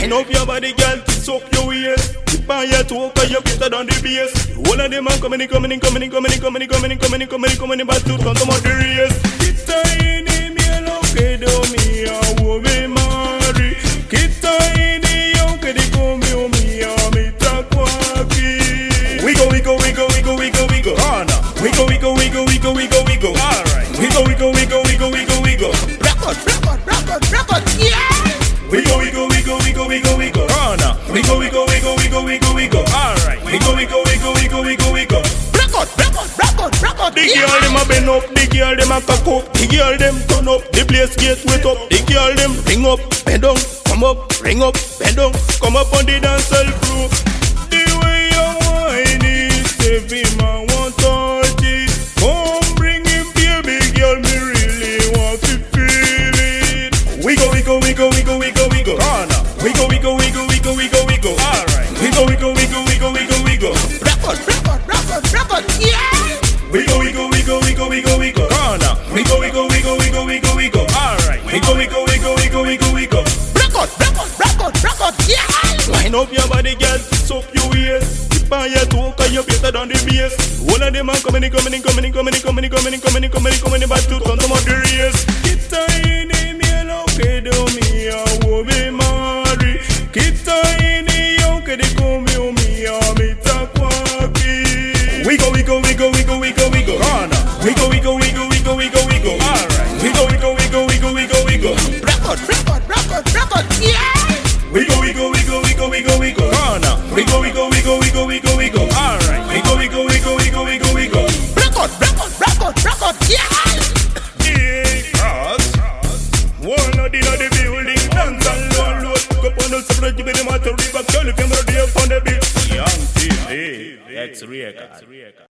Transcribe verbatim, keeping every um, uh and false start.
Wind up your body, girl, kiss up your waist. Keep on your toe, cause you're better than the bass. All of them are coming in, coming in, coming in, coming in, coming in, coming in, coming in, coming in, coming in, but to come to my race. Kita ini mielo que do mi awo me mari. Kita ini yo que di come o mi amita kwaki. We go, we go, we go, we go, we go, we go. Oh no. We go, we go, we go, we go, we go, we go. All right. We go, we go, we go, we go, we go, we go. Record, record, record, record, yeah. We go, we go, we go, we go, we go, we go. Oh no. We go, we go, we go, we go, we go, we go. All right. We go, we go, we go, we go, we go, we go. Record, record, record, record. The girl dem a bend up, the girl dem a cock up, the girl dem turn up, the place get wet up. The girl dem ring up, bend down, come up, ring up, bend down, come up on the dance floor. The way you whine is every man want touch it. Come bring him, baby girl, me really want to feel it. We go, we go, we go, we go, we go, we go. Oh no. We go, we go, we go, we go, we go, we go. All right. We go, we go, we go, we go, we go, we go. Record, record, record, record, yeah. We go, we go, we go, we go, we go, we go. Oh no. We go, we go, we go, we go, we go, we go. All right. We go, we go, we go, we go, we go, we go. Record, record, record, record, yeah. Wind up your body, girl, kiss up your waist. Keep on your toe, cause you're better than the bass. All of them are coming in, coming in, coming in, coming in, coming in, coming in, coming in, coming in, coming in, but to come to the race. Kita ini mielo que do mi awo me mari. Kita ini yo que di come o mi amita kwaki. We go, we go, we go, we go, we go, we go. Oh no. We go, we go, we go, we go, we go, we go. All right. We go, we go, we go, we go, we go, we go. Record, record, record, record, yeah. We go, we go, we go, we go, we go, we go. Oh no. We go, we go, we go, we go, we go, we go. All right. We go, we go, we go, we go, we go, we go. Record, record, record, record, yeah. Because one of the other building dance and low load. Go on the separate, you be the matter, river, girl, if you're ready up on the beat. Young T V, X-Ray.